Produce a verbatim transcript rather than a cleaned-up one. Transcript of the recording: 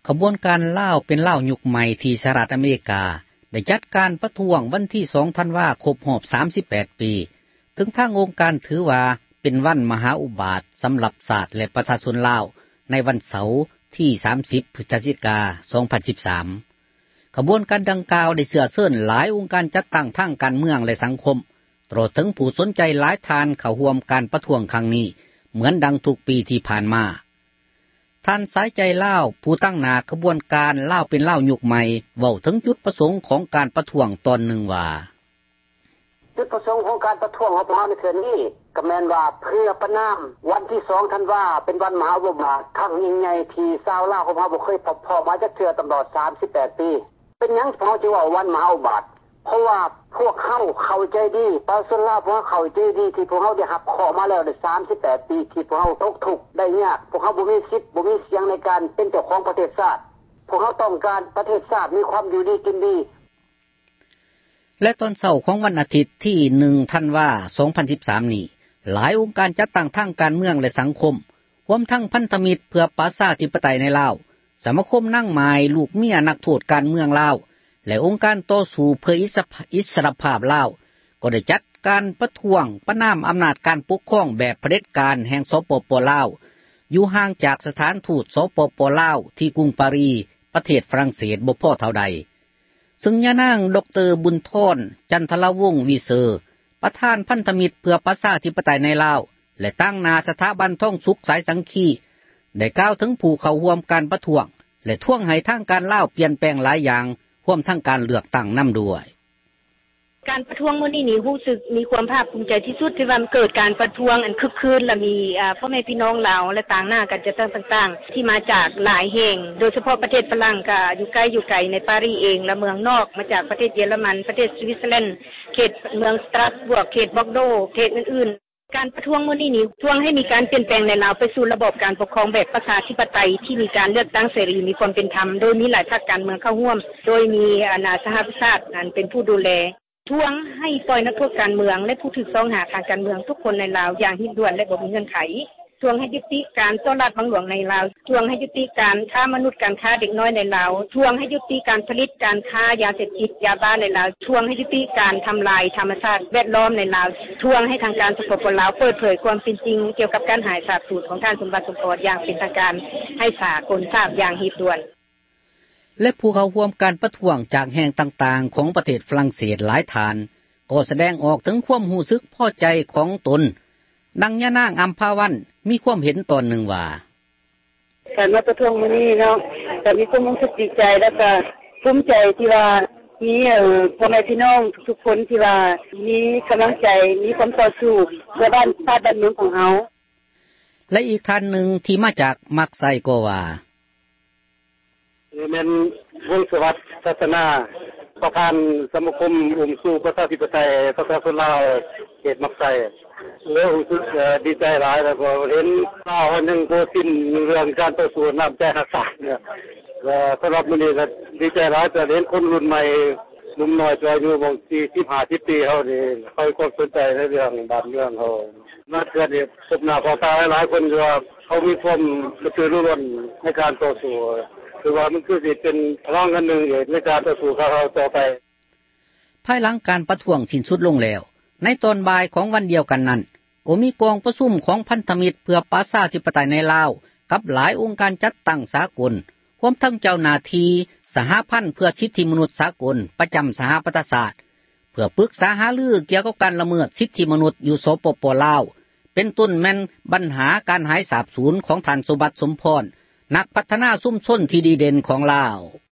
ขบวนการลาวเป็นลาวยุคใหม่ที่สหรัฐอเมริกาได้จัดการประท้วงวันที่สองธันวาคมครบรอบสามสิบแปดปีถึงทางองค์การถือว่าเป็นวันมหาอุบาทสำหรับชาติและประชาชนลาวในวันเสาร์ที่สามสิบพฤศจิกายนสองพันสิบสามขบวนการดังกล่าวได้เชื้อเชิญหลายองค์การจัดตั้งทางการเมืองและสังคมตลอดถึงผู้สนใจหลายทานเข้าร่วมการประท้วงครั้งนี้เหมือนดังทุกปีที่ผ่านมาท่านสายใจลาวผู้ตั้งหน้าขบวนการลาวเป็นลาวยุคใหม่เว้าถึงจุดประสงค์ของการประท้วงตอนหนึ่งว่าจุดประสงค์ของการประท้วงของพวกเราในเทื่อนี้ก็แม่นว่าเพื่อประนามวันที่สองธันวาเป็นวันมหาอุบาทครั้งยิ่งใหญ่ที่ชาวลาวของเราบ่เคยพบพอมาจักเทื่อตลอดสามสิบแปดปีเป็นหยังพวกเราจึงว่าวันมหาอุบาทเพราะว่าพวกเฮาเข้าใจดีประชาชนลาวพวกเฮาเข้าใจดีที่พวกเฮาได้รับข้อมาแล้วได้สามสิบแปดปีที่พวกเฮาตกทุกข์ได้ยากพวกเฮาบ่มีสิทธิ์บ่มีเสียงในการเป็นเจ้าของประเทศชาติพวกเฮาต้องการประเทศชาติมีความอยู่ดีกินดีและตอนเช้าของวันอาทิตย์ที่หนึ่งธันวาคมสองพันสิบสามนี้หลายองค์การจัดตั้งทางการเมืองและสังคมรวมทั้งพันธมิตรเพื่อประชาธิปไตยในลาวสมาคมนั่งหมายลูกเมียนักโทษการเมืองลาวและองค์การต่อสู้เพื่ออิสรภาพลาวก็ได้จัดการประท้วงประณามอำนาจการปกครองแบบเผด็จการแห่งสปป.ลาวอยู่ห่างจากสถานทูตสปป.ลาวที่กรุงปารีสประเทศฝรั่งเศสบ่พอเท่าใดซึ่งยะนางดร.บุญทรจันทรวงศ์วิเศษประธานพันธมิตรเพื่อประชาธิปไตยในลาวและตั้งหน้าสถาบันท่องสุขสายสังคีได้กล่าวถึงผู้เข้าร่วมการประท้วงและท้วงให้ทางการลาวเปลี่ยนแปลงหลายอย่างรวมทั้งการเลือกตั้งนำด้วยการประท้วงมื้อนี้นี่รู้สึกมีความภาคภูมิใจที่สุดที่ว่าเกิดการประท้วงอันคึกคืนและมีอ่าพ่อแม่พี่น้องลาวและต่างหน้ากันจะต่างๆที่มาจากหลายแห่งโดยเฉพาะประเทศฝรั่งก็อยู่ใกล้อยู่ไกลในปารีสเองและเมืองนอกมาจากประเทศเยอรมันประเทศสวิตเซอร์แลนด์เขตเมืองสตราสบวร์กเขตบ็อกโดเขตอื่นๆการประท้วงมื้อนี้นี่ท้วงให้มีการเปลี่ยนแปลงในลาวไปสู่ระบบการปกครองแบบประชาธิปไตยที่มีการเลือกตั้งเสรีมีความเป็นธรรมโดยมีหลายพรรคการเมืองเข้าร่วมโดยมีอาณาสหประชาชาตินั้นเป็นผู้ดูแลท้วงให้ปล่อยนักโทษการเมืองและผู้ถูกฟ้องหาทางการเมืองทุกคนในลาวอย่างหิด่วนและบ่มีเงื่อนไขท้วงให้ยุติการต้อนรับบังหลวงในลาวท้วงให้ยุติการค้ามนุษย์การค้าเด็กน้อยในลาวท้วงให้ยุติการผลิตการค้ายาเสพติดยาบ้าในลาวท้วงให้ยุติการทำลายธรรมชาติแวดล้อมในลาวท้วงให้ทางการสปป.ลาวเปิดเผยความเป็นจริงเกี่ยวกับการหายสาบสูญของท่านสมบัติสมปองอย่างเป็นทางการให้สากลทราบอย่างหีบด่วนและผู้เข้าร่วมการประท้วงจากแห่งต่างๆของประเทศฝรั่งเศสหลายฐานก็แสดงออกถึงความรู้สึกพอใจของตนดังยะนางอัมพาวันมีความเห็นตอนหนึ่งว่าการมาประท้วงมื้อนี้เนาะก็มีความรู้สึกดีใจแล้วก็ภูมิใจที่ว่ามีเอ่อพ่อแม่พี่น้องทุกๆคนที่ว่ามีกำลังใจมีความต่อสู้เพื่อบ้านชาติบ้านเมืองของเฮาและอีกท่านหนึ่งที่มาจากมักไซก็ว่านี่แม่นวงสวัสดิ์ศาสนาประธานสมาคมอุ้มสู้ประชาธิปไตยประชาชนลาวเขตมักไซแล้วรู้สึกดีใจหลายแล้วก็เห็นข่าวนึงโพสต์สิ้นเรื่องการต่อสู้น้ำใจรักษาเนี่ยก็สำหรับมื้อนี้ก็ดีใจหลายจะเห็นคนรุ่นใหม่หนุ่มน้อยตัวอายุบางทีสิบห้า สิบปีเฮานี่ค่อยความสนใจในเรื่องบ้านเมืองเฮามาเกิดนี่พบหน้าพบตาหลายคนว่าเขามีความกระตือรือร้นในการต่อสู้คือว่ามันคือสิเป็นพลังอันหนึ่งในการต่อสู้ของเราต่อไปภายหลังการประท้วงสิ้นสุดลงแล้วในตอนบ่ายของวันเดียวกันนั้นก็มีกองประชุมของพันธมิตรเพื่อประชาธิปไตยในลาวกับหลายองค์การจัดตั้งสากลรวมทั้งเจ้าหน้าที่สหพันธ์เพื่อสิทธิมนุษยสากลประจำสหประชาชาติเพื่อปรึกษาหารือเกี่ยวกับการละเมิดสิทธิมนุษย์อยู่สปป.ลาวเป็นต้นแม่นปัญหาการหายสาบสูญของท่านสมบัติสมพรนักพัฒนาชุมชนที่ดีเด่นของลาว